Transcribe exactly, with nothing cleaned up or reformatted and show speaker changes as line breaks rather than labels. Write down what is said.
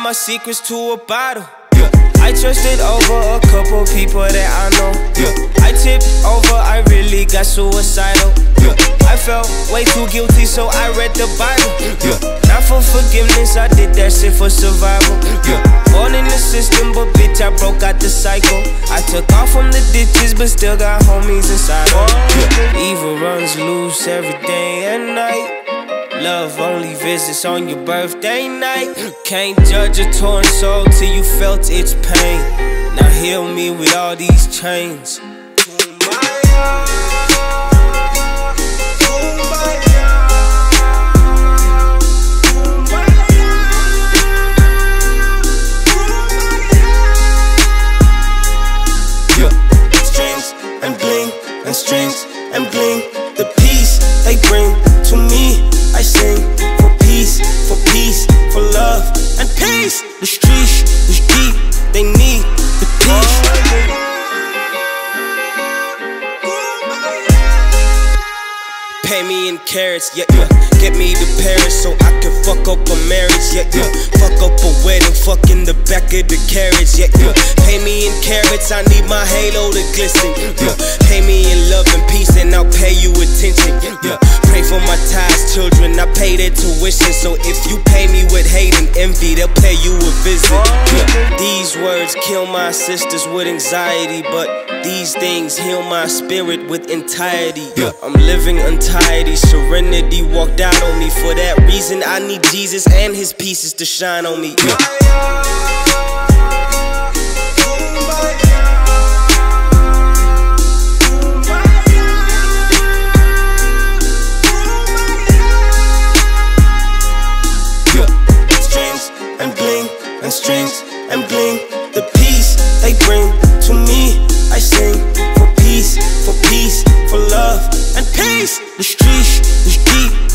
my secrets to a bottle. Yeah. I trusted over a couple people that I know. Yeah. I tipped over, I really got suicidal. Yeah. I felt way too guilty, so I read the Bible. Yeah. Not for forgiveness, I did that shit for survival. Yeah. Born in the system, but bitch, I broke out the cycle. I took off from the ditches, but still got homies inside. Yeah. Evil runs loose every day and night. Love only visits on your birthday night. Can't judge a torn soul till you felt its pain. Now heal me with all these chains. Strings and bling and strings and bling. The peace they bring to me, I sing for peace, for peace, for love and peace. The streets, the deep, they need the peace. Pay me in carrots, yeah, yeah. Get me to Paris so I can fuck up a marriage, yeah, yeah. Fuck up a wedding, fuck in the back of the carriage, yeah, yeah. Pay me in carrots, I need my halo to glisten, yeah. Pay me in love and peace and I'll pay you attention, yeah. Pray for my ties, children, I pay their tuition. So if you pay me with hate and envy, they'll pay you a visit, yeah. These words kill my sisters with anxiety, but these things heal my spirit with entirety, yeah. I'm living untidy, serenity walked out on me. For that reason I need Jesus and his pieces to shine on me, yeah. And strings and bling, the peace they bring to me, I sing for peace, for peace, for love and peace. The streets, the deep,